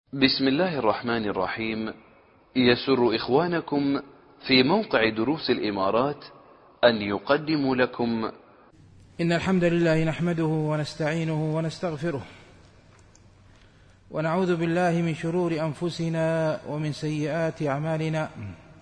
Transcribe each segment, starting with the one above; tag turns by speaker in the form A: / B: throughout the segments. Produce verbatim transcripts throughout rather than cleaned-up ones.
A: بسم الله الرحمن الرحيم. يسر إخوانكم في موقع دروس الإمارات أن يقدموا لكم
B: إن الحمد لله نحمده ونستعينه ونستغفره ونعوذ بالله من شرور أنفسنا ومن سيئات أعمالنا.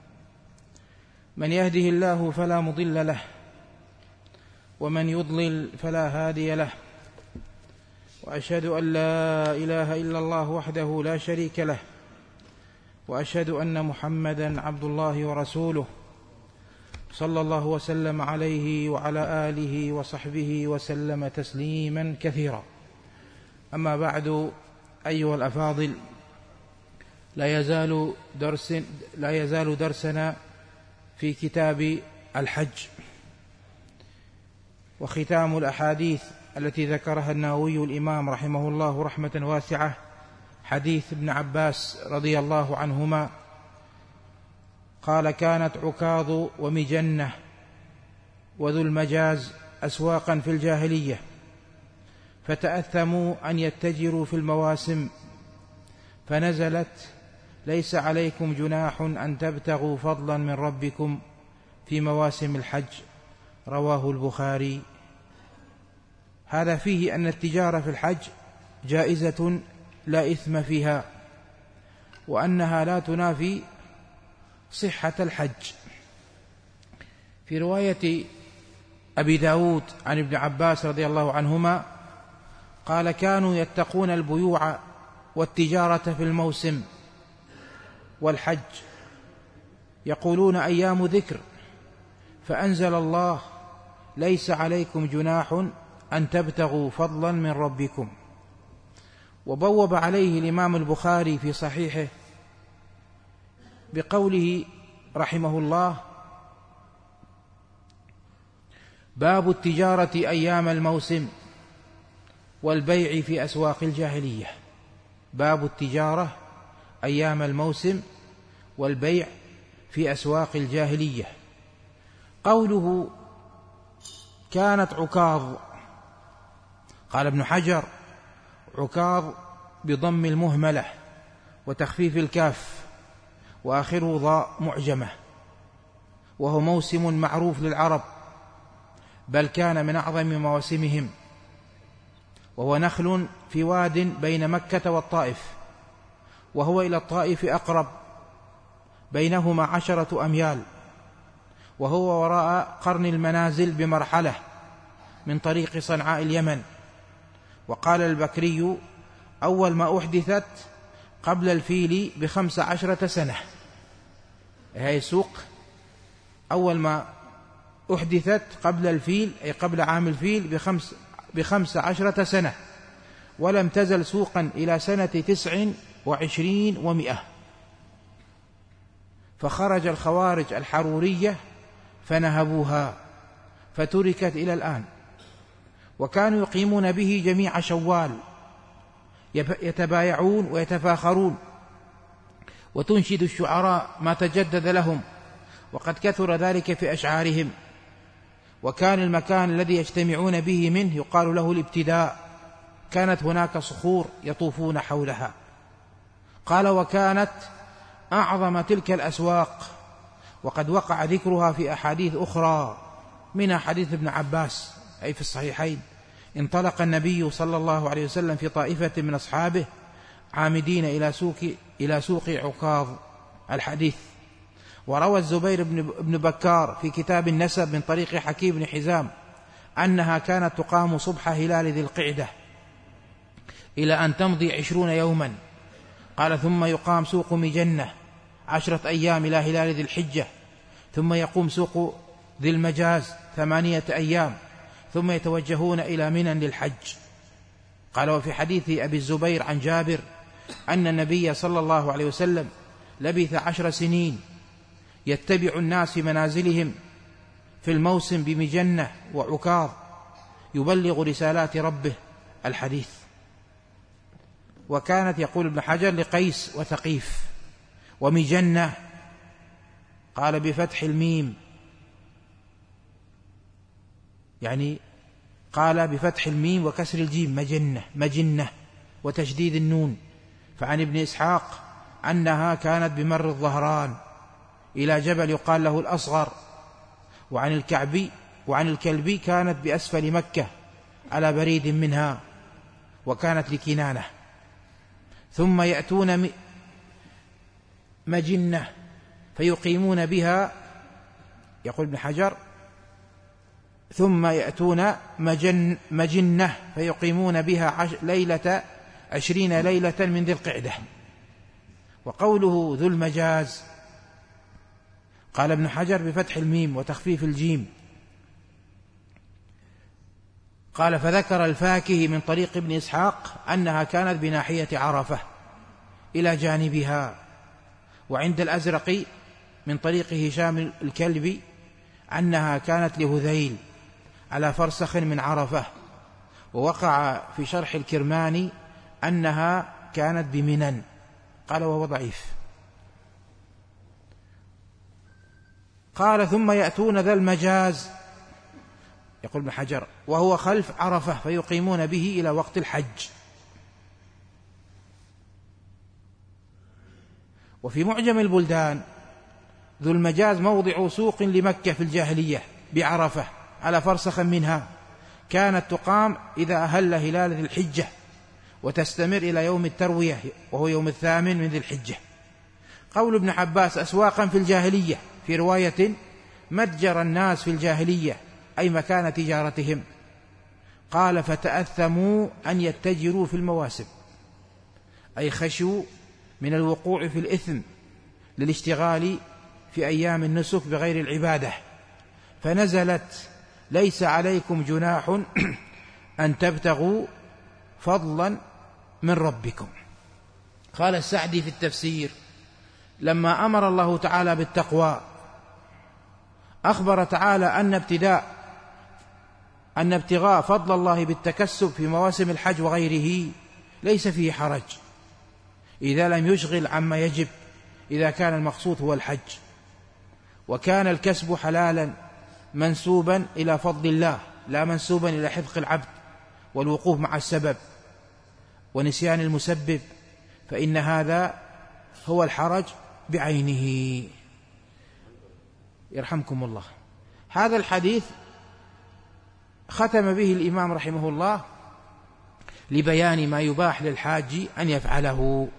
B: من يهده الله فلا مضل له ومن يضلل فلا هادي له، وأشهد أن لا إله إلا الله وحده لا شريك له، وأشهد أن محمدا عبد الله ورسوله صلى الله وسلم عليه وعلى آله وصحبه وسلم تسليما كثيرا. أما بعد، أيها الأفاضل، لا يزال درس لا يزال درسنا في كتاب الحج، وختام الأحاديث التي ذكرها النووي الإمام رحمه الله رحمة واسعة حديث ابن عباس رضي الله عنهما قال: كانت عكاظ ومجنة وذو المجاز أسواقا في الجاهلية، فتأثموا أن يتجروا في المواسم، فنزلت: ليس عليكم جناح أن تبتغوا فضلا من ربكم في مواسم الحج. رواه البخاري. هذا فيه أن التجارة في الحج جائزة لا إثم فيها، وأنها لا تنافي صحة الحج. في رواية أبي داود عن ابن عباس رضي الله عنهما قال: كانوا يتقون البيوع والتجارة في الموسم والحج، يقولون أيام ذكر، فأنزل الله: ليس عليكم جناح أن تبتغوا فضلا من ربكم. وبوب عليه الإمام البخاري في صحيحه بقوله رحمه الله: باب التجارة أيام الموسم والبيع في أسواق الجاهلية. باب التجارة أيام الموسم والبيع في أسواق الجاهلية. قوله كانت عكاظ، قال ابن حجر: عكاظ بضم المهملة وتخفيف الكاف وآخره ضاء معجمة، وهو موسم معروف للعرب، بل كان من أعظم مواسمهم، وهو نخل في واد بين مكة والطائف، وهو إلى الطائف أقرب، بينهما عشرة أميال، وهو وراء قرن المنازل بمرحلة من طريق صنعاء اليمن. وقال البكري: أول ما أحدثت قبل الفيل بخمس عشرة سنة. هاي سوق أول ما أحدثت قبل الفيل، أي قبل عام الفيل بخمس, بخمس عشرة سنة، ولم تزل سوقا إلى سنة تسع وعشرين ومئة. فخرج الخوارج الحرورية فنهبوها فتركت إلى الآن. وكانوا يقيمون به جميع شوال، يتبايعون ويتفاخرون، وتنشد الشعراء ما تجدد لهم، وقد كثر ذلك في أشعارهم. وكان المكان الذي يجتمعون به منه يقال له الابتداء. كانت هناك صخور يطوفون حولها. قال: وكانت أعظم تلك الأسواق، وقد وقع ذكرها في أحاديث أخرى، منها حديث ابن عباس أي في الصحيحين: انطلق النبي صلى الله عليه وسلم في طائفة من أصحابه عامدين إلى سوق إلى سوق عكاظ. الحديث. وروى الزبير بن بكار في كتاب النسب من طريق حكيم بن حزام أنها كانت تقام صبح هلال ذي القعدة إلى أن تمضي عشرون يوما. قال: ثم يقام سوق مجنة عشرة أيام إلى هلال ذي الحجة، ثم يقوم سوق ذي المجاز ثمانية أيام، ثم يتوجهون إلى منى للحج. قال: وفي حديث أبي الزبير عن جابر أن النبي صلى الله عليه وسلم لبث عشر سنين يتبع الناس في منازلهم في الموسم بمجنة وعكاظ، يبلغ رسالات ربه. الحديث. وكانت، يقول ابن حجر، لقيس وثقيف. ومجنة قال بفتح الميم، يعني قال بفتح الميم وكسر الجيم مجنة مجنة وتشديد النون، فعن ابن إسحاق أنها كانت بمر الظهران إلى جبل يقال له الأصغر. وعن الكعبي وعن الكلبي كانت بأسفل مكة على بريد منها، وكانت لكنانة. ثم يأتون مجنة فيقيمون بها، يقول ابن حجر، ثم يأتون مجن مجنة فيقيمون بها عش ليلة عشرين ليلة من ذي القعدة. وقوله ذو المجاز قال ابن حجر بفتح الميم وتخفيف الجيم. قال فذكر الفاكهي من طريق ابن إسحاق أنها كانت بناحية عرفة إلى جانبها. وعند الأزرقي من طريق هشام الكلبي أنها كانت لهذيل على فرسخ من عرفة. ووقع في شرح الكرماني أنها كانت بمنن، قال وهو ضعيف. قال ثم يأتون ذا المجاز، يقول ابن حجر، وهو خلف عرفة فيقيمون به إلى وقت الحج. وفي معجم البلدان ذو المجاز موضع سوق لمكة في الجاهلية بعرفة على فرسخ منها، كانت تقام إذا أهل هلال ذي الحجة وتستمر إلى يوم التروية وهو يوم الثامن من ذي الحجة. قول ابن عباس أسواقا في الجاهلية، في رواية متجر الناس في الجاهلية أي مكان تجارتهم. قال فتأثموا أن يتجروا في المواسم، أي خشوا من الوقوع في الإثم للاشتغال في أيام النسك بغير العبادة، فنزلت ليس عليكم جناح أن تبتغوا فضلا من ربكم. قال السعدي في التفسير لما أمر الله تعالى بالتقوى أخبر تعالى أن ابتداء أن ابتغاء فضل الله بالتكسب في مواسم الحج وغيره ليس فيه حرج إذا لم يشغل عما يجب، إذا كان المقصود هو الحج. وكان الكسب حلالا منسوبا إلى فضل الله لا منسوبا إلى حذق العبد والوقوف مع السبب ونسيان المسبب، فإن هذا هو الحرج بعينه. يرحمكم الله. هذا الحديث ختم به الإمام رحمه الله لبيان ما يباح للحاج أن يفعله،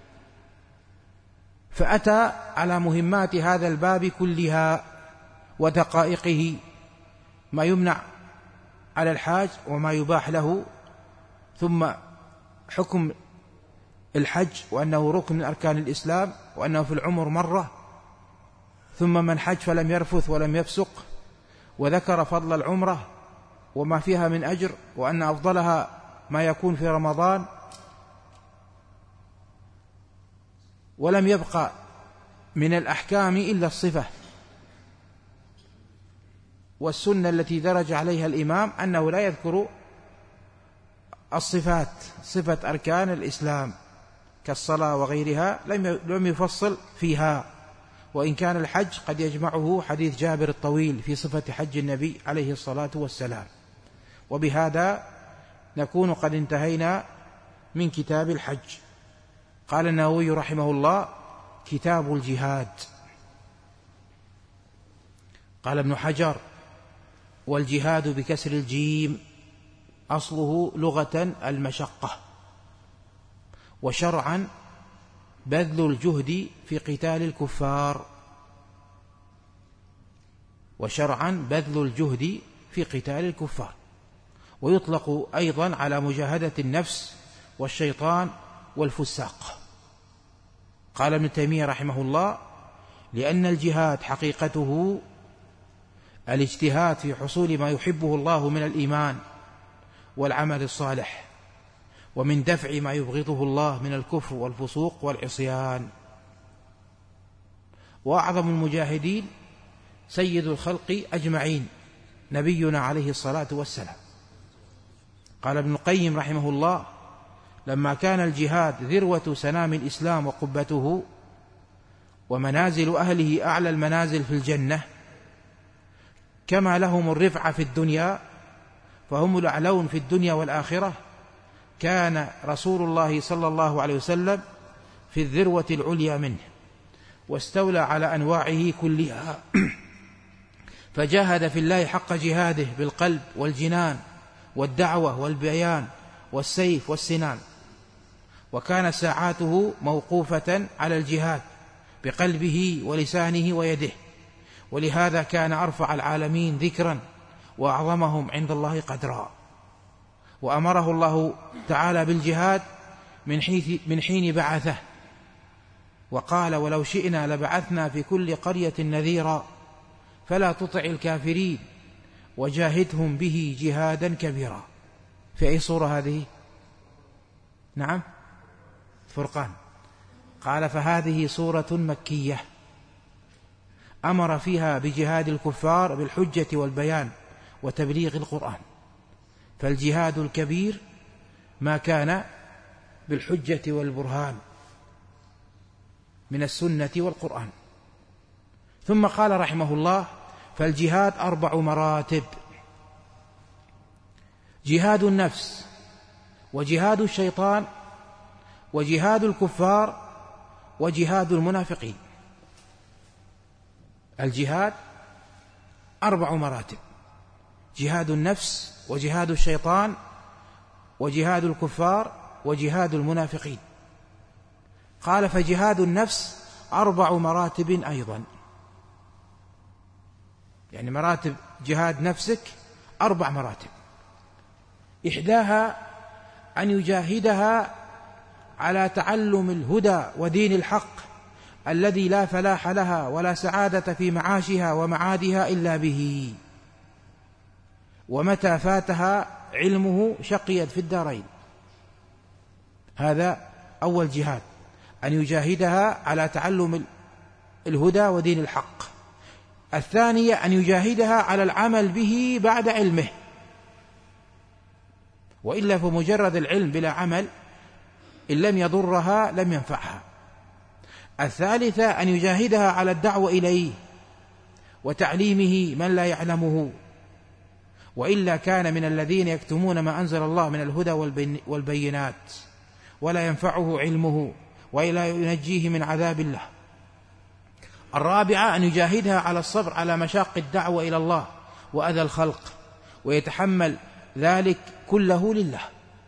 B: فأتى على مهمات هذا الباب كلها ودقائقه، ما يمنع على الحاج وما يباح له، ثم حكم الحج وأنه ركن من أركان الإسلام وأنه في العمر مرة، ثم من حج فلم يرفث ولم يفسق، وذكر فضل العمرة وما فيها من أجر وأن أفضلها ما يكون في رمضان، ولم يبقى من الأحكام إلا الصفة. والسنة التي درج عليها الإمام أنه لا يذكر الصفات، صفة أركان الإسلام كالصلاة وغيرها لم يفصل فيها، وإن كان الحج قد يجمعه حديث جابر الطويل في صفة حج النبي عليه الصلاة والسلام. وبهذا نكون قد انتهينا من كتاب الحج. قال النووي رحمه الله: كتاب الجهاد. قال ابن حجر: والجهاد بكسر الجيم أصله لغة المشقة، وشرعا بذل الجهد في قتال الكفار، وشرعا بذل الجهد في قتال الكفار، ويطلق أيضا على مجاهدة النفس والشيطان والفساق. قال ابن تيمية رحمه الله: لأن الجهاد حقيقته الاجتهاد في حصول ما يحبه الله من الإيمان والعمل الصالح، ومن دفع ما يبغضه الله من الكفر والفسوق والعصيان. وأعظم المجاهدين سيد الخلق أجمعين نبينا عليه الصلاة والسلام. قال ابن القيم رحمه الله: لما كان الجهاد ذروة سنام الإسلام وقبته ومنازل أهله أعلى المنازل في الجنة، كما لهم الرفعة في الدنيا فهم الأعلون في الدنيا والآخرة، كان رسول الله صلى الله عليه وسلم في الذروة العليا منه، واستولى على أنواعه كلها فجاهد في الله حق جهاده بالقلب والجنان والدعوة والبيان والسيف والسنان، وكان ساعاته موقوفة على الجهاد بقلبه ولسانه ويده، ولهذا كان أرفع العالمين ذكرا وأعظمهم عند الله قدرا. وأمره الله تعالى بالجهاد من حين, من حين بعثه، وقال: ولو شئنا لبعثنا في كل قرية نذيرا فلا تطع الكافرين وجاهدهم به جهادا كبيرا. في أي صورة هذه؟ نعم، فرقان. قال: فهذه صورة مكية أمر فيها بجهاد الكفار بالحجة والبيان وتبليغ القرآن، فالجهاد الكبير ما كان بالحجة والبرهان من السنة والقرآن. ثم قال رحمه الله: فالجهاد أربع مراتب: جهاد النفس، وجهاد الشيطان، وجهاد الكفار، وجهاد المنافقين. الجهاد أربع مراتب: جهاد النفس، وجهاد الشيطان، وجهاد الكفار، وجهاد المنافقين. قال: فجهاد النفس أربع مراتب أيضا، يعني مراتب جهاد نفسك أربع مراتب. إحداها أن يجاهدها على تعلم الهدى ودين الحق الذي لا فلاح لها ولا سعادة في معاشها ومعادها إلا به، ومتى فاتها علمه شقيت في الدارين. هذا أول جهاد، أن يجاهدها على تعلم الهدى ودين الحق. الثانية أن يجاهدها على العمل به بعد علمه، وإلا فمجرد العلم بلا عمل إن لم يضرها لم ينفعها. الثالثة أن يجاهدها على الدعوة إليه وتعليمه من لا يعلمه، وإلا كان من الذين يكتمون ما أنزل الله من الهدى والبينات ولا ينفعه علمه وإلا ينجيه من عذاب الله. الرابعة أن يجاهدها على الصبر على مشاق الدعوة إلى الله وأذى الخلق، ويتحمل ذلك كله لله.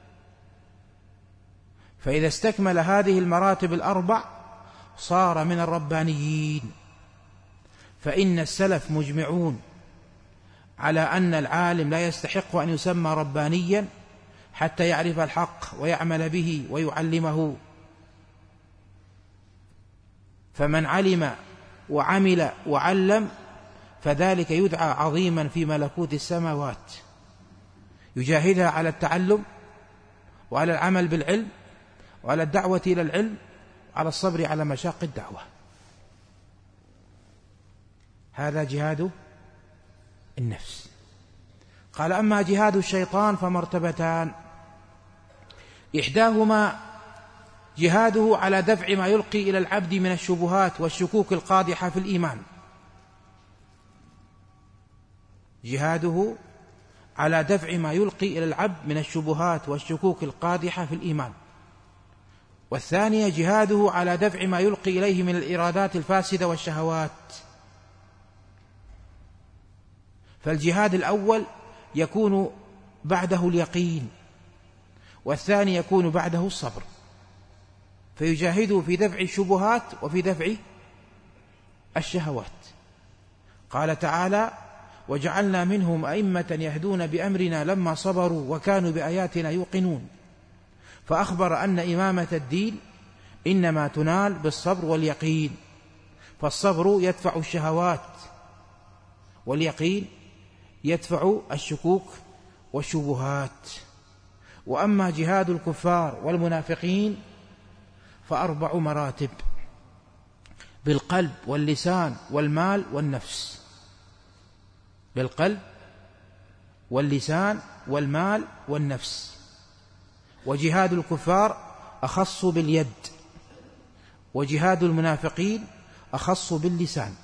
B: فإذا استكمل هذه المراتب الأربع صار من الربانيين. فإن السلف مجمعون على أن العالم لا يستحق أن يسمى ربانيا حتى يعرف الحق ويعمل به ويعلمه. فمن علم وعمل وعلم فذلك يدعى عظيما في ملكوت السماوات، يجاهدها على التعلم وعلى العمل بالعلم وعلى الدعوة إلى العلم وعلى الصبر على مشاق الدعوة. هذا جهاد النفس. قال: أما جهاد الشيطان فمرتبتان: إحداهما جهاده على دفع ما يلقي إلى العبد من الشبهات والشكوك القادحة في الإيمان، جهاده على دفع ما يلقي إلى العبد من الشبهات والشكوك القادحة في الإيمان. والثانية جهاده على دفع ما يلقي إليه من الإرادات الفاسدة والشهوات. فالجهاد الأول يكون بعده اليقين، والثاني يكون بعده الصبر، فيجاهده في دفع الشبهات وفي دفع الشهوات. قال تعالى: وجعلنا منهم أئمة يهدون بأمرنا لما صبروا وكانوا بآياتنا يوقنون. فأخبر أن إمامة الدين إنما تنال بالصبر واليقين، فالصبر يدفع الشهوات واليقين يدفع الشكوك والشبهات. وأما جهاد الكفار والمنافقين فأربع مراتب: بالقلب واللسان والمال والنفس. بالقلب واللسان والمال والنفس. وجهاد الكفار أخص باليد، وجهاد المنافقين أخص باللسان.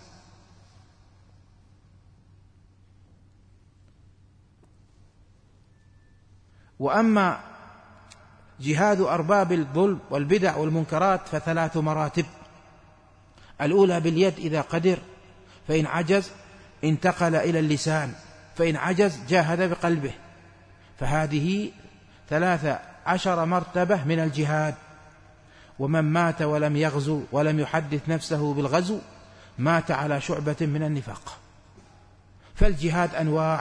B: وأما جهاد أرباب الظلم والبدع والمنكرات فثلاث مراتب: الأولى باليد إذا قدر، فإن عجز انتقل إلى اللسان، فإن عجز جاهد بقلبه، فهذه ثلاث عشر مرتبة من الجهاد. ومن مات ولم يغزو ولم يحدث نفسه بالغزو مات على شعبة من النفاق. فالجهاد أنواع،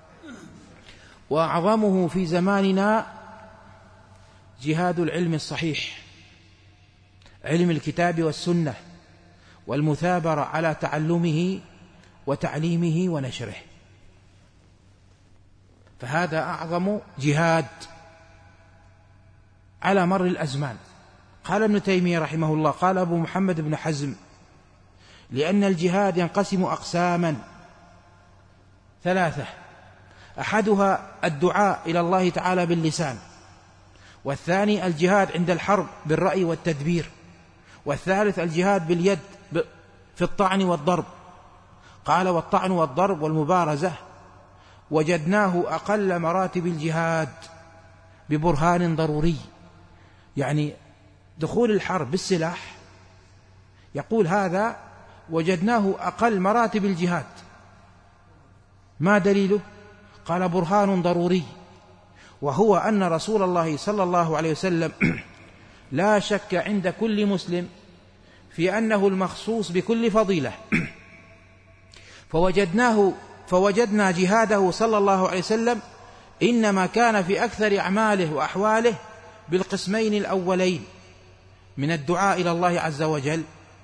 B: وأعظمه في زماننا جهاد العلم الصحيح، علم الكتاب والسنة، والمثابرة على تعلمه وتعليمه ونشره، فهذا أعظم جهاد على مر الأزمان. قال ابن تيمية رحمه الله، قال أبو محمد بن حزم: لأن الجهاد ينقسم أقساما ثلاثة: أحدها الدعاء إلى الله تعالى باللسان، والثاني الجهاد عند الحرب بالرأي والتدبير، والثالث الجهاد باليد في الطعن والضرب. قال: والطعن والضرب والمبارزة وجدناه أقل مراتب الجهاد ببرهان ضروري، يعني دخول الحرب بالسلاح، يقول هذا وجدناه أقل مراتب الجهاد. ما دليله؟ قال: برهان ضروري، وهو أن رسول الله صلى الله عليه وسلم لا شك عند كل مسلم في أنه المخصوص بكل فضيلة، فوجدناه فوجدنا جهاده صلى الله عليه وسلم إنما كان في أكثر أعماله وأحواله بالقسمين الأولين من الدعاء إلى الله عز وجل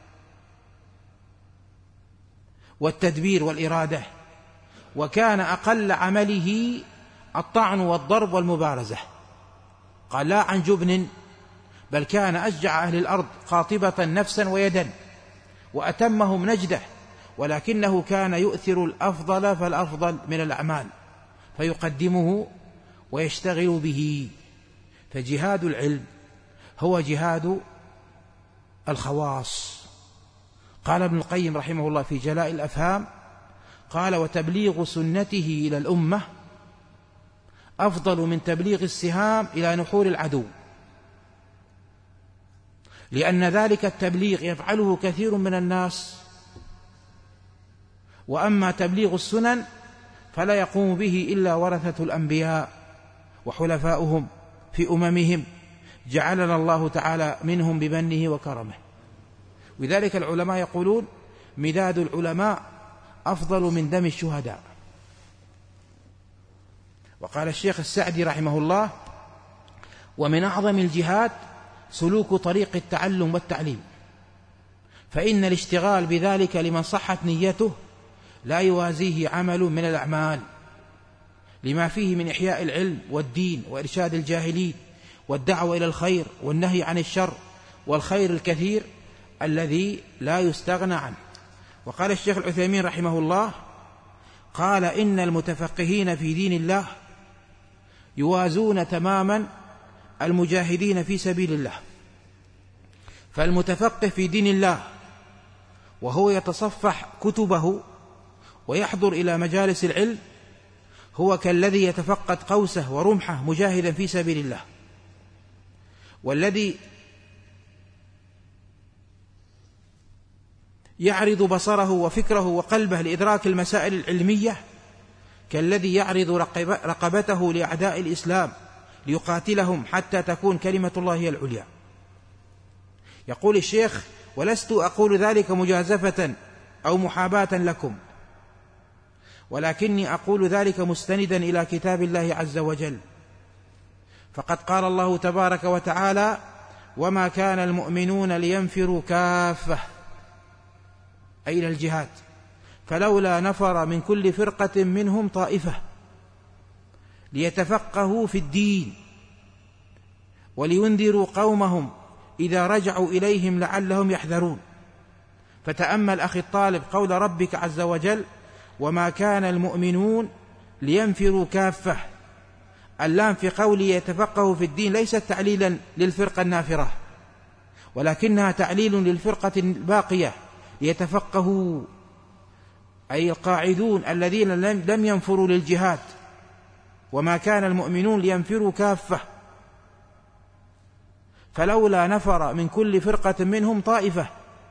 B: والتدبير والإرادة، وكان أقل عمله الطعن والضرب والمبارزة. قال: لا عن جبن، بل كان أشجع أهل الأرض قاطبة نفسا ويدا وأتمهم نجدة، ولكنه كان يؤثر الأفضل فالأفضل من الأعمال فيقدمه ويشتغل به. فجهاد العلم هو جهاد الخواص. قال ابن القيم رحمه الله في جلاء الأفهام، قال: وتبليغ سنته إلى الأمة أفضل من تبليغ السهام إلى نحور العدو، لأن ذلك التبليغ يفعله كثير من الناس، وأما تبليغ السنن فلا يقوم به إلا ورثة الأنبياء وحلفاؤهم في أممهم، جعلنا الله تعالى منهم بمنه وكرمه. وذلك العلماء يقولون: مداد العلماء أفضل من دم الشهداء. وقال الشيخ السعدي رحمه الله: ومن أعظم الجهاد سلوك طريق التعلم والتعليم، فإن الاشتغال بذلك لمن صحت نيته لا يوازيه عمل من الأعمال، لما فيه من إحياء العلم والدين وإرشاد الجاهلين والدعوة إلى الخير والنهي عن الشر والخير الكثير الذي لا يستغنى عنه. وقال الشيخ العثيمين رحمه الله، قال: إن المتفقهين في دين الله يوازون تماما المجاهدين في سبيل الله. فالمتفقه في دين الله وهو يتصفح كتبه ويحضر إلى مجالس العلم هو كالذي يتفقد قوسه ورمحه مجاهدا في سبيل الله، والذي يعرض بصره وفكره وقلبه لإدراك المسائل العلمية كالذي يعرض رقبته لأعداء الإسلام ليقاتلهم حتى تكون كلمة الله هي العليا. يقول الشيخ: ولست أقول ذلك مجازفة أو محاباة لكم، ولكني أقول ذلك مستندا إلى كتاب الله عز وجل، فقد قال الله تبارك وتعالى: وما كان المؤمنون لينفروا كافة، أي إلى الجهاد، فلولا نفر من كل فرقة منهم طائفة ليتفقهوا في الدين ولينذروا قومهم إذا رجعوا إليهم لعلهم يحذرون. فتأمل أخي الطالب قول ربك عز وجل: وما كان المؤمنون لينفروا كافة. اللام في قوله يتفقهوا في الدين ليست تعليلا للفرقة النافرة، ولكنها تعليل للفرقة الباقية ليتفقهوا، أي القاعدون الذين لم ينفروا للجهاد. وما كان المؤمنون لينفروا كافة، فلولا نفر من كل فرقة منهم طائفة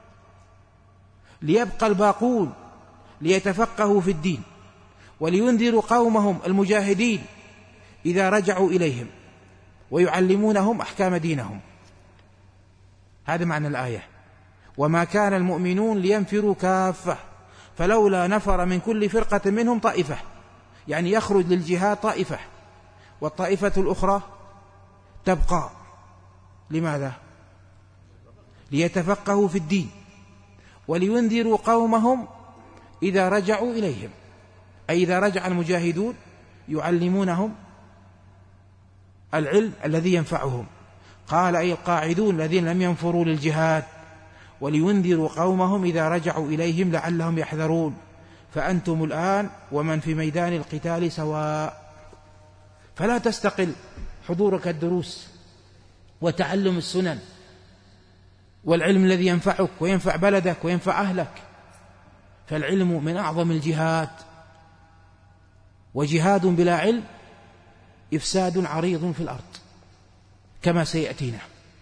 B: ليبقى الباقون ليتفقهوا في الدين ولينذروا قومهم المجاهدين إذا رجعوا إليهم ويعلمونهم أحكام دينهم. هذا معنى الآية. وما كان المؤمنون لينفروا كافة فلولا نفر من كل فرقة منهم طائفة، يعني يخرج للجهاد طائفة والطائفة الأخرى تبقى. لماذا؟ ليتفقهوا في الدين ولينذروا قومهم إذا رجعوا إليهم، أي إذا رجع المجاهدون يعلمونهم العلم الذي ينفعهم. قال أي القاعدون الذين لم ينفروا للجهاد، ولينذروا قومهم إذا رجعوا إليهم لعلهم يحذرون. فأنتم الآن ومن في ميدان القتال سواء، فلا تستقل حضورك الدروس وتعلم السنن والعلم الذي ينفعك وينفع بلدك وينفع أهلك، فالعلم من أعظم الجهاد، وجهاد بلا علم إفساد عريض في الأرض كما سيأتينا.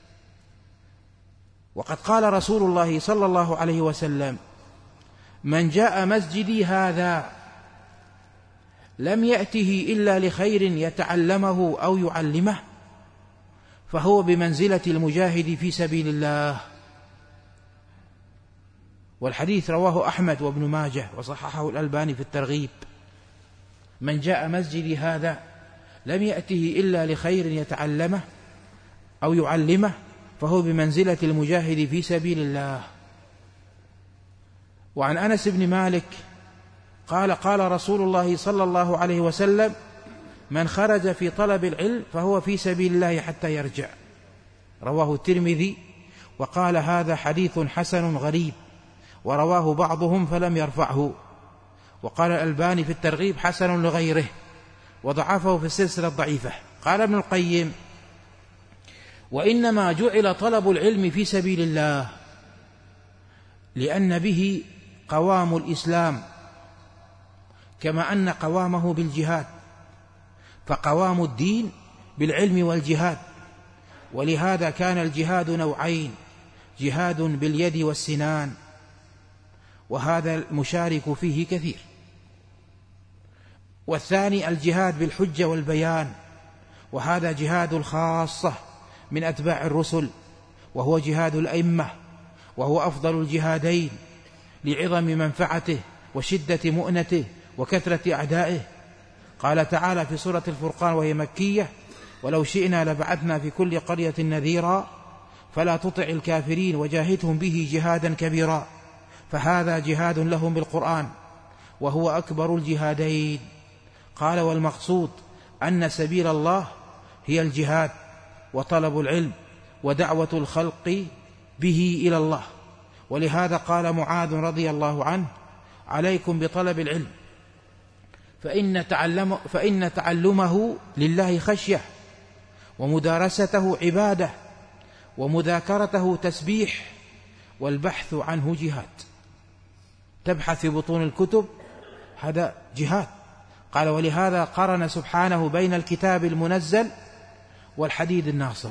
B: وقد قال رسول الله صلى الله عليه وسلم: من جاء مسجدي هذا لم يأته إلا لخير يتعلمه أو يعلمه فهو بمنزلة المجاهد في سبيل الله. والحديث رواه أحمد وابن ماجه وصححه الألباني في الترغيب. من جاء مسجدي هذا لم يأته إلا لخير يتعلمه أو يعلمه فهو بمنزلة المجاهد في سبيل الله. وعن أنس بن مالك قال: قال رسول الله صلى الله عليه وسلم: من خرج في طلب العلم فهو في سبيل الله حتى يرجع. رواه الترمذي وقال: هذا حديث حسن غريب، ورواه بعضهم فلم يرفعه. وقال الألباني في الترغيب: حسن لغيره، وضعفه في السلسلة الضعيفة. قال ابن القيم: وإنما جعل طلب العلم في سبيل الله لأن به قوام الإسلام، كما أن قوامه بالجهاد، فقوام الدين بالعلم والجهاد. ولهذا كان الجهاد نوعين: جهاد باليد والسنان، وهذا المشارك فيه كثير. والثاني الجهاد بالحجة والبيان، وهذا جهاد الخاصة من أتباع الرسل، وهو جهاد الأئمة، وهو أفضل الجهادين لعظم منفعته وشدة مؤنته وكثرة أعدائه. قال تعالى في سورة الفرقان وهي مكية: ولو شئنا لبعثنا في كل قرية نذيرا فلا تطع الكافرين وجاهدهم به جهادا كبيرا. فهذا جهاد لهم بالقرآن وهو أكبر الجهادين. قال: والمقصود أن سبيل الله هي الجهاد وطلب العلم ودعوة الخلق به إلى الله. ولهذا قال معاذ رضي الله عنه: عليكم بطلب العلم فإن, تعلم فإن تعلمه لله خشية، ومدارسته عبادة، ومذاكرته تسبيح، والبحث عنه جهاد. تبحث في بطون الكتب، هذا جهاد. قال: ولهذا قرن سبحانه بين الكتاب المنزل والحديد الناصر،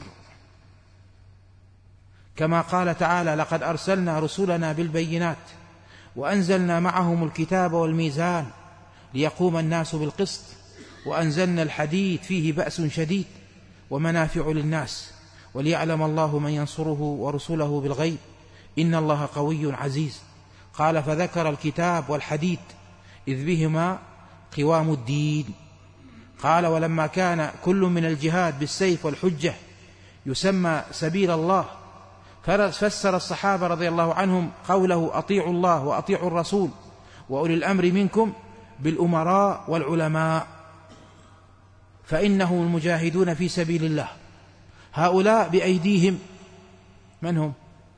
B: كما قال تعالى: لقد أرسلنا رسلنا بالبينات وأنزلنا معهم الكتاب والميزان ليقوم الناس بالقسط وأنزلنا الحديد فيه بأس شديد ومنافع للناس وليعلم الله من ينصره ورسله بالغيب إن الله قوي عزيز. قال: فذكر الكتاب والحديد إذ بهما قوام الدين. قال: ولما كان كل من الجهاد بالسيف والحجة يسمى سبيل الله، فسر الصحابة رضي الله عنهم قوله: أطيعوا الله وأطيعوا الرسول وأولي الأمر منكم بالأمراء والعلماء، فإنهم المجاهدون في سبيل الله. هؤلاء بأيديهم من هم؟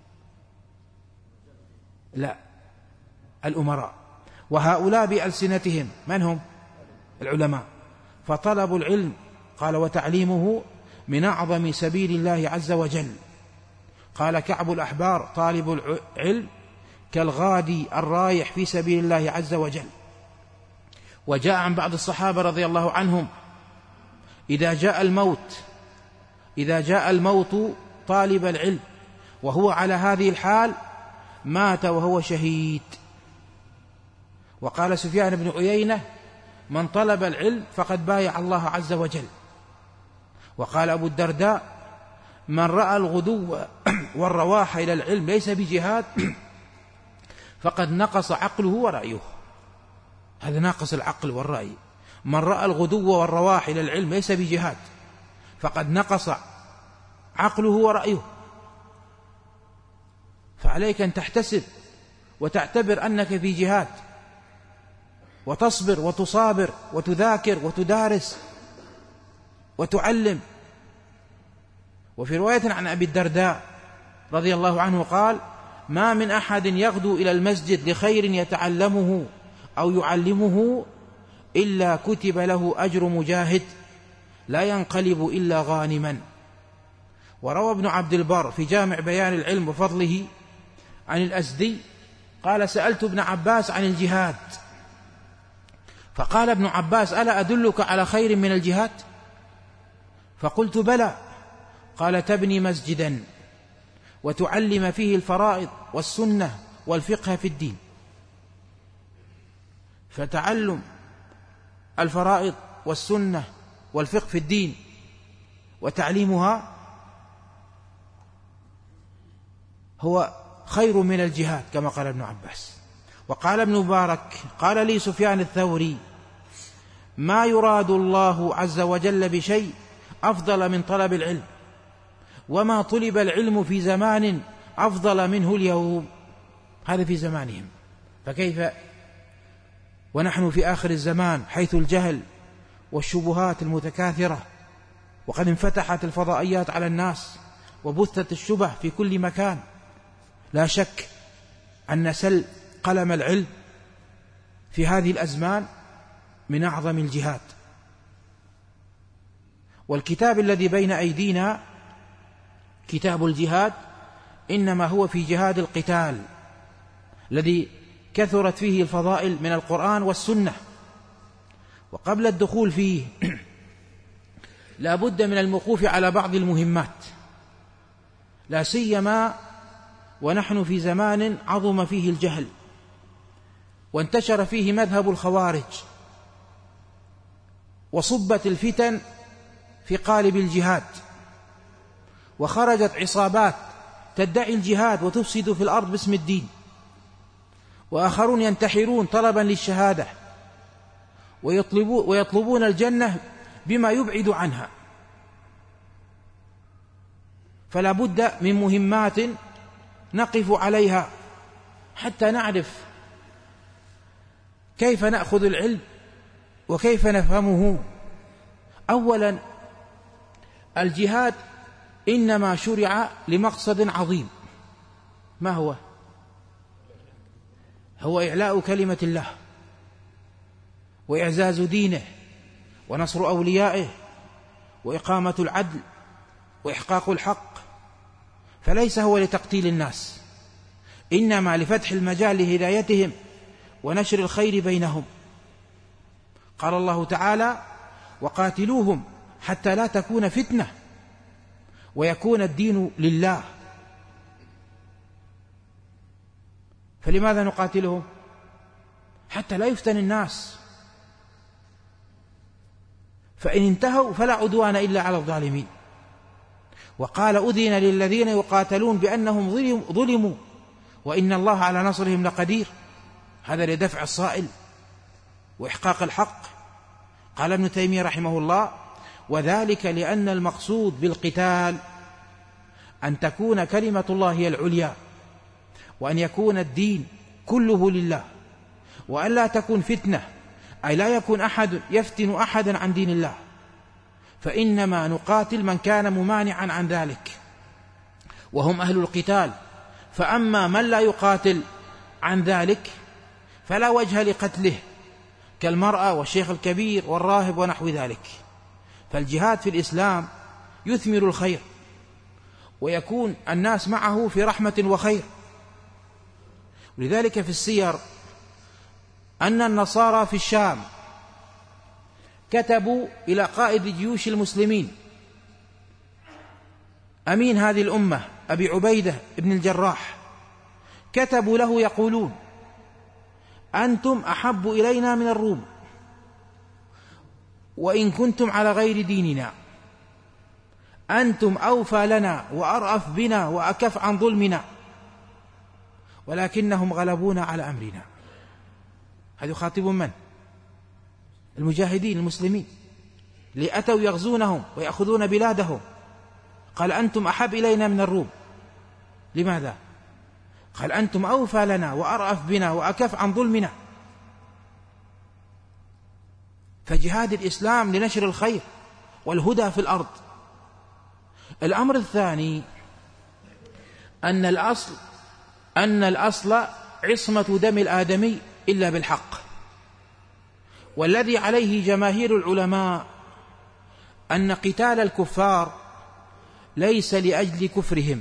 B: لا، الأمراء. وهؤلاء بألسنتهم من هم؟ العلماء. فطلب العلم قال وتعليمه من أعظم سبيل الله عز وجل. قال كعب الأحبار: طالب العلم كالغادي الرايح في سبيل الله عز وجل. وجاء عن بعض الصحابة رضي الله عنهم: إذا جاء الموت إذا جاء الموت طالب العلم وهو على هذه الحال مات وهو شهيد. وقال سفيان بن عيينة: من طلب العلم فقد بايع الله عز وجل. وقال أبو الدرداء: من رأى الغدو والرواح إلى العلم ليس بجهاد فقد نقص عقله ورأيه. هذا ناقص العقل والرأي. من رأى الغدو والرواح إلى العلم ليس بجهاد فقد نقص عقله ورأيه. فعليك أن تحتسب وتعتبر أنك في جهاد، وتصبر وتصابر وتذاكر وتدارس وتعلم. وفي رواية عن أبي الدرداء رضي الله عنه قال: ما من أحد يغدو إلى المسجد لخير يتعلمه أو يعلمه إلا كتب له أجر مجاهد لا ينقلب إلا غانما. وروى ابن عبد البر في جامع بيان العلم وفضله عن الأزدي قال: سألت ابن عباس عن الجهاد فقال ابن عباس: ألا أدلك على خير من الجهاد؟ فقلت: بلى. قال: تبني مسجدا وتعلم فيه الفرائض والسنة والفقه في الدين. فتعلم الفرائض والسنة والفقه في الدين وتعليمها هو خير من الجهاد كما قال ابن عباس. وقال ابن مبارك: قال لي سفيان الثوري: ما يراد الله عز وجل بشيء أفضل من طلب العلم، وما طلب العلم في زمان أفضل منه اليوم. هذا في زمانهم، فكيف ونحن في آخر الزمان حيث الجهل والشبهات المتكاثرة، وقد انفتحت الفضائيات على الناس وبثت الشبه في كل مكان. لا شك أن سل قلم العلم في هذه الأزمان من أعظم الجهاد. والكتاب الذي بين أيدينا كتاب الجهاد إنما هو في جهاد القتال الذي كثرت فيه الفضائل من القرآن والسنة. وقبل الدخول فيه لا بد من الموقوف على بعض المهمات، لا سيما ونحن في زمان عظم فيه الجهل وانتشر فيه مذهب الخوارج وصبت الفتن في قالب الجهاد، وخرجت عصابات تدعي الجهاد وتفسد في الأرض باسم الدين، وآخرون ينتحرون طلبا للشهادة ويطلبون الجنة بما يبعد عنها. فلا بد من مهمات نقف عليها حتى نعرف كيف نأخذ العلم وكيف نفهمه. أولا، الجهاد إنما شرع لمقصد عظيم. ما هو؟ هو إعلاء كلمة الله وإعزاز دينه ونصر أوليائه وإقامة العدل وإحقاق الحق. فليس هو لتقتيل الناس، إنما لفتح المجال لهدايتهم ونشر الخير بينهم. قال الله تعالى: وقاتلوهم حتى لا تكون فتنة ويكون الدين لله. فلماذا نقاتلهم؟ حتى لا يفتن الناس، فإن انتهوا فلا عدوان إلا على الظالمين. وقال: أذن للذين يقاتلون بأنهم ظلموا وإن الله على نصرهم لقدير. هذا لدفع الصائل وإحقاق الحق. قال ابن تيمية رحمه الله: وذلك لأن المقصود بالقتال أن تكون كلمة الله هي العليا، وأن يكون الدين كله لله، وأن لا تكون فتنة، أي لا يكون أحد يفتن أحدا عن دين الله، فإنما نقاتل من كان ممانعا عن ذلك وهم أهل القتال. فأما من لا يقاتل عن ذلك فلا وجه لقتله، كالمرأة والشيخ الكبير والراهب ونحو ذلك. فالجهاد في الإسلام يثمر الخير ويكون الناس معه في رحمة وخير. ولذلك في السير أن النصارى في الشام كتبوا إلى قائد جيوش المسلمين أمين هذه الأمة أبي عبيدة بن الجراح كتبوا له يقولون: أنتم أحب إلينا من الروم وإن كنتم على غير ديننا، أنتم أوفى لنا وأرأف بنا وأكف عن ظلمنا، ولكنهم غلبونا على أمرنا. هذا يخاطب من؟ المجاهدين المسلمين اللي أتوا يغزونهم ويأخذون بلادهم. قال: أنتم أحب إلينا من الروم. لماذا؟ قال: أنتم أوفى لنا وأرأف بنا وأكف عن ظلمنا. فجهاد الإسلام لنشر الخير والهدى في الأرض. الأمر الثاني أن الأصل أن الأصل عصمة دم الآدمي إلا بالحق، والذي عليه جماهير العلماء أن قتال الكفار ليس لأجل كفرهم،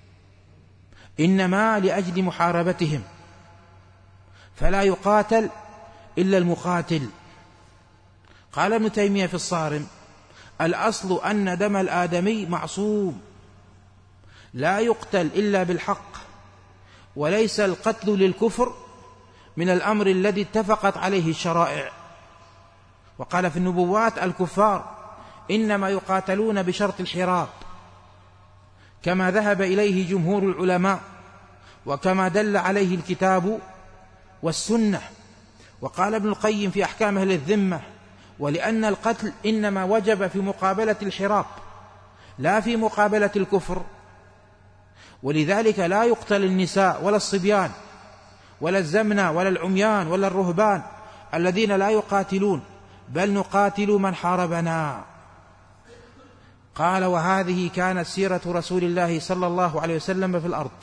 B: إنما لأجل محاربتهم، فلا يقاتل إلا المقاتل. قال ابن تيمية في الصارم: الأصل أن دم الآدمي معصوم لا يقتل إلا بالحق، وليس القتل للكفر من الأمر الذي اتفقت عليه الشرائع. وقال في النبوات: الكفار إنما يقاتلون بشرط الحراب، كما ذهب إليه جمهور العلماء وكما دل عليه الكتاب والسنة. وقال ابن القيم في أحكام أهل الذمة: ولأن القتل إنما وجب في مقابلة الحراب لا في مقابلة الكفر، ولذلك لا يقتل النساء ولا الصبيان ولا الزمنة ولا العميان ولا الرهبان الذين لا يقاتلون، بل نقاتل من حاربنا. قال: وهذه كانت سيرة رسول الله صلى الله عليه وسلم في الأرض،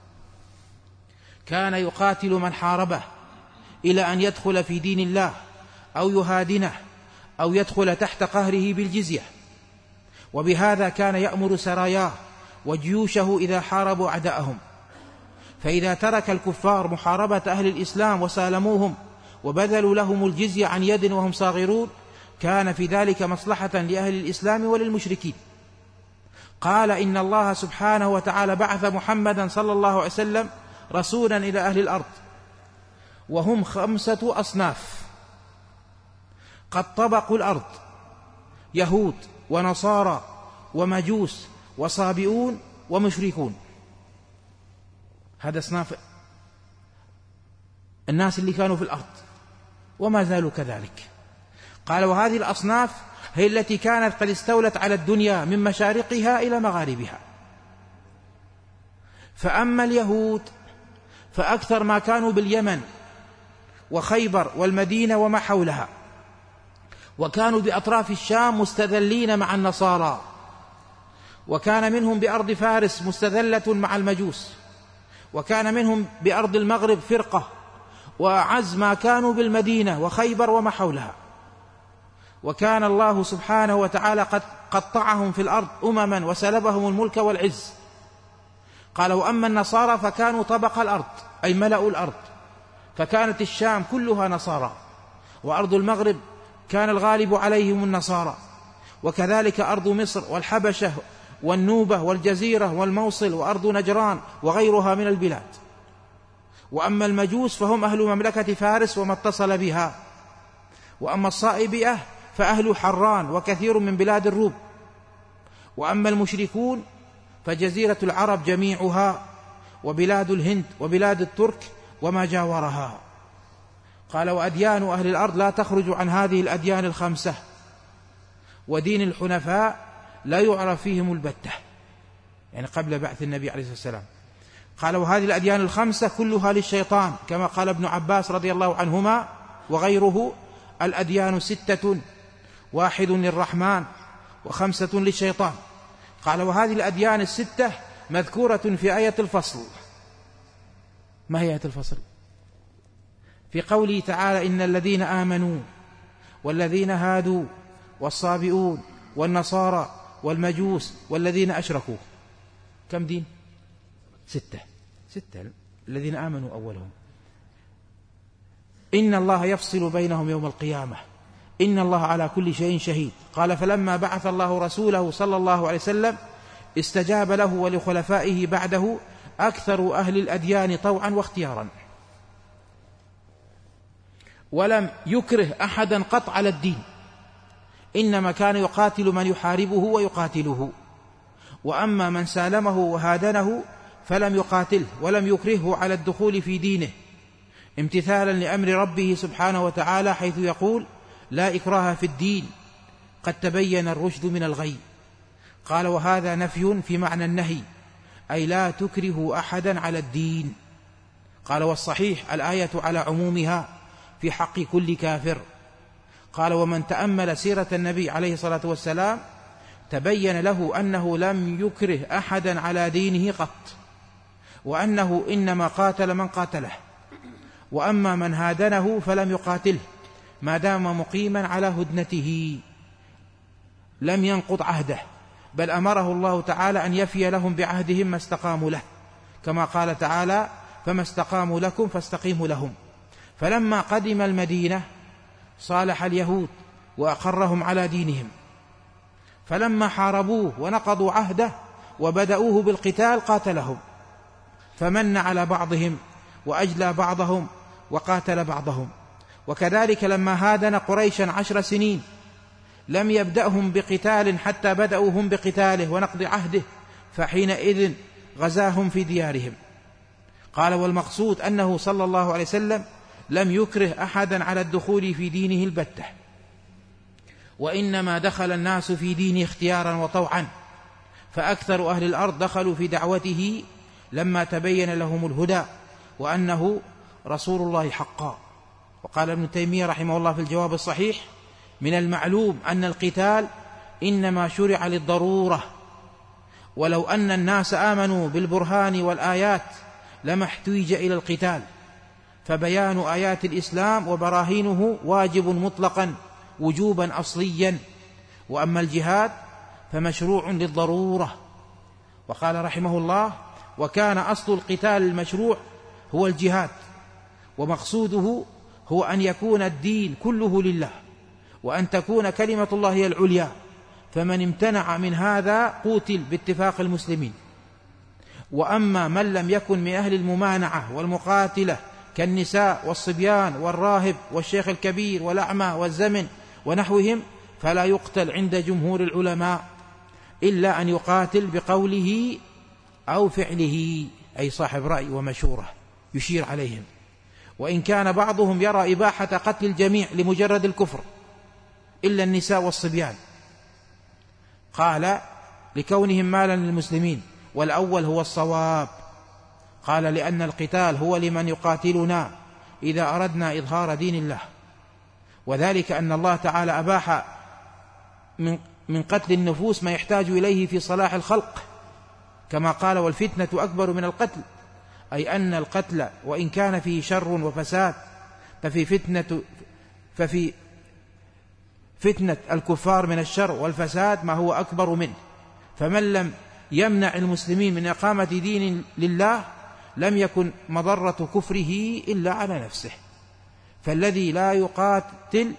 B: كان يقاتل من حاربه إلى أن يدخل في دين الله أو يهادنه أو يدخل تحت قهره بالجزية. وبهذا كان يأمر سراياه وجيوشه إذا حاربوا أعداءهم. فإذا ترك الكفار محاربة أهل الإسلام وسالموهم وبذلوا لهم الجزية عن يد وهم صاغرون، كان في ذلك مصلحة لأهل الإسلام وللمشركين. قال: إن الله سبحانه وتعالى بعث محمدا صلى الله عليه وسلم رسولا إلى أهل الأرض، وهم خمسة أصناف قد طبقوا الأرض: يهود ونصارى ومجوس وصابئون ومشركون. هذا أصناف الناس اللي كانوا في الأرض وما زالوا كذلك. قال: وهذه الأصناف هي التي كانت قد استولت على الدنيا من مشارقها إلى مغاربها. فأما اليهود فأكثر ما كانوا باليمن وخيبر والمدينة وما حولها، وكانوا بأطراف الشام مستذلين مع النصارى، وكان منهم بأرض فارس مستذلة مع المجوس، وكان منهم بأرض المغرب فرقة، وأعز ما كانوا بالمدينة وخيبر وما حولها. وكان الله سبحانه وتعالى قد قطعهم في الأرض أمما وسلبهم الملك والعز. قال: وأما النصارى فكانوا طبق الأرض، أي ملأوا الأرض، فكانت الشام كلها نصارى، وأرض المغرب كان الغالب عليهم النصارى، وكذلك أرض مصر والحبشة والنوبة والجزيرة والموصل وأرض نجران وغيرها من البلاد. وأما المجوس فهم أهل مملكة فارس وما اتصل بها. وأما الصائبئة فأهل حران وكثير من بلاد الروم. وأما المشركون فجزيرة العرب جميعها، وبلاد الهند وبلاد الترك وما جاورها. قال: وأديان أهل الأرض لا تخرج عن هذه الأديان الخمسة، ودين الحنفاء لا يعرف فيهم البتة، يعني قبل بعث النبي عليه الصلاة والسلام. قال: وهذه الأديان الخمسة كلها للشيطان، كما قال ابن عباس رضي الله عنهما وغيره: الأديان ستة، واحد للرحمن وخمسة للشيطان. قال: وهذه الأديان الستة مذكورة في آية الفصل. ما هي آية الفصل؟ في قوله تعالى: إن الذين آمنوا والذين هادوا والصابئون والنصارى والمجوس والذين أشركوا. كم دين؟ ستة. ستة الذين آمنوا أولهم. إن الله يفصل بينهم يوم القيامة، إن الله على كل شيء شهيد. قال: فلما بعث الله رسوله صلى الله عليه وسلم استجاب له ولخلفائه بعده أكثر أهل الأديان طوعا واختيارا، ولم يكره أحدا قط على الدين، إنما كان يقاتل من يحاربه ويقاتله، وأما من سالمه وهادنه فلم يقاتله ولم يكرهه على الدخول في دينه، امتثالا لأمر ربه سبحانه وتعالى حيث يقول: لا إكراه في الدين قد تبين الرشد من الغي. قال: وهذا نفي في معنى النهي، أي لا تكره أحدا على الدين. قال: والصحيح الآية على عمومها في حق كل كافر. قال: ومن تأمل سيرة النبي عليه الصلاة والسلام تبين له أنه لم يكره أحدا على دينه قط، وأنه إنما قاتل من قاتله، وأما من هادنه فلم يقاتله ما دام مقيما على هدنته، لم ينقض عهده، بل أمره الله تعالى أن يفي لهم بعهدهم ما استقاموا له، كما قال تعالى: فما استقاموا لكم فاستقيموا لهم. فلما قدم المدينة صالح اليهود وأقرهم على دينهم، فلما حاربوه ونقضوا عهده وبدأوه بالقتال قاتلهم، فمن على بعضهم وأجلى بعضهم وقاتل بعضهم. وكذلك لما هادن قريشا عشر سنين لم يبدأهم بقتال حتى بدأوا هم بقتاله ونقض عهده، فحينئذ غزاهم في ديارهم. قال: والمقصود أنه صلى الله عليه وسلم لم يكره أحدا على الدخول في دينه البتة، وإنما دخل الناس في دينه اختيارا وطوعا، فأكثر أهل الأرض دخلوا في دعوته لما تبين لهم الهدى وأنه رسول الله حقا. وقال ابن تيمية رحمه الله في الجواب الصحيح: من المعلوم أن القتال إنما شرع للضرورة، ولو أن الناس آمنوا بالبرهان والآيات لما احتوج إلى القتال، فبيان آيات الإسلام وبراهينه واجب مطلقا وجوبا أصليا، وأما الجهاد فمشروع للضرورة. وقال رحمه الله: وكان أصل القتال المشروع هو الجهاد، ومقصوده هو أن يكون الدين كله لله، وأن تكون كلمة الله هي العليا، فمن امتنع من هذا قوتل باتفاق المسلمين. وأما من لم يكن من أهل الممانعة والمقاتلة كالنساء والصبيان والراهب والشيخ الكبير والأعمى والزمن ونحوهم فلا يقتل عند جمهور العلماء، إلا أن يقاتل بقوله أو فعله، أي صاحب رأي ومشورة يشير عليهم. وإن كان بعضهم يرى إباحة قتل الجميع لمجرد الكفر إلا النساء والصبيان، قال: لكونهم مالا للمسلمين، والأول هو الصواب. قال: لأن القتال هو لمن يقاتلنا إذا أردنا إظهار دين الله، وذلك أن الله تعالى أباح من من قتل النفوس ما يحتاج إليه في صلاح الخلق، كما قال: والفتنة أكبر من القتل، أي أن القتل وإن كان فيه شر وفساد ففي فتنة ففي فتنة الكفار من الشر والفساد ما هو أكبر منه. فمن لم يمنع المسلمين من إقامة دين لله لم يكن مضرة كفره إلا على نفسه. فالذي لا يقاتل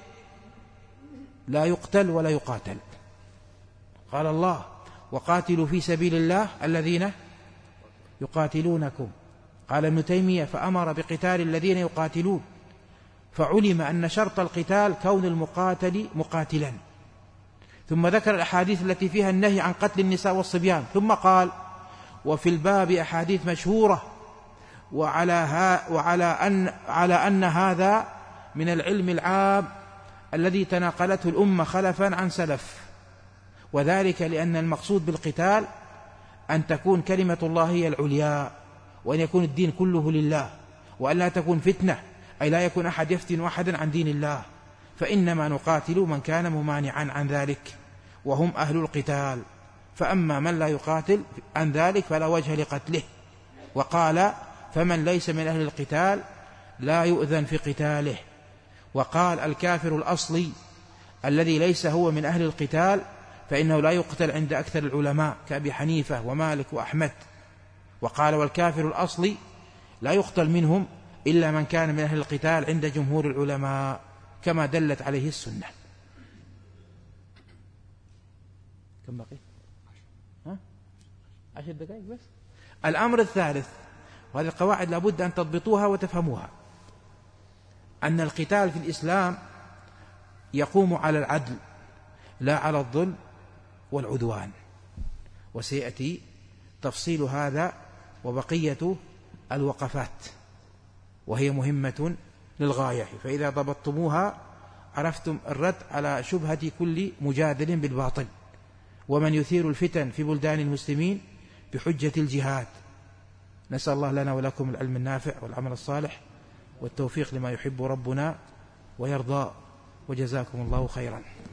B: لا يقتل ولا يقاتل. قال الله: وقاتلوا في سبيل الله الذين يقاتلونكم. قال ابن تيمية: فأمر بقتال الذين يقاتلون، فعلم أن شرط القتال كون المقاتل مقاتلا. ثم ذكر الأحاديث التي فيها النهي عن قتل النساء والصبيان، ثم قال: وفي الباب أحاديث مشهورة، وعلى, ها وعلى أن, على أن هذا من العلم العام الذي تناقلته الأمة خلفا عن سلف، وذلك لأن المقصود بالقتال أن تكون كلمة الله هي العليا، وأن يكون الدين كله لله، وأن لا تكون فتنة، أي لا يكون أحد يفتن أحدا عن دين الله، فإنما نقاتل من كان ممانعا عن ذلك وهم أهل القتال، فأما من لا يقاتل عن ذلك فلا وجه لقتله. وقال: فمن ليس من أهل القتال لا يؤذن في قتاله. وقال: الكافر الأصلي الذي ليس هو من أهل القتال فإنه لا يقتل عند أكثر العلماء كأبي حنيفة ومالك وأحمد. وقال: والكافر الأصلي لا يقتل منهم إلا من كان من أهل القتال عند جمهور العلماء، كما دلت عليه السنة. كم بقي؟ ها؟ عشر دقائق بس. الأمر الثالث، وهذه القواعد لابد أن تضبطوها وتفهموها، أن القتال في الإسلام يقوم على العدل لا على الظلم والعدوان، وسيأتي تفصيل هذا وبقية الوقفات، وهي مهمة للغاية. فإذا ضبطتموها عرفتم الرد على شبهة كل مجادل بالباطل ومن يثير الفتن في بلدان المسلمين بحجة الجهاد. نسأل الله لنا ولكم العلم النافع والعمل الصالح والتوفيق لما يحب ربنا ويرضى، وجزاكم الله خيرا.